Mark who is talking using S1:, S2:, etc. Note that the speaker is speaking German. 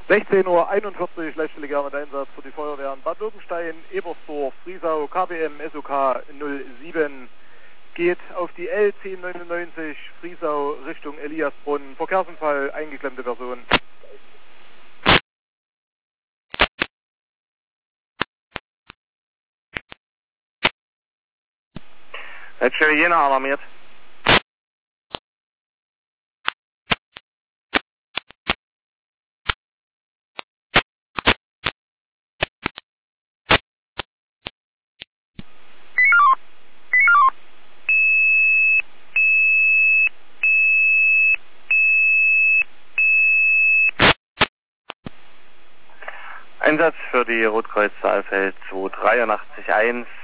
S1: 16:41 Uhr, letztstelle mit Einsatz für die Feuerwehren Bad Lobenstein, Ebersdorf, Friesau, KBM SOK 07 geht auf die L1099 Friesau Richtung Eliasbrunn. Verkehrsunfall, eingeklemmte Person.
S2: Letztstelle Jena alarmiert. Einsatz für die Rotkreuz Saalfeld 2881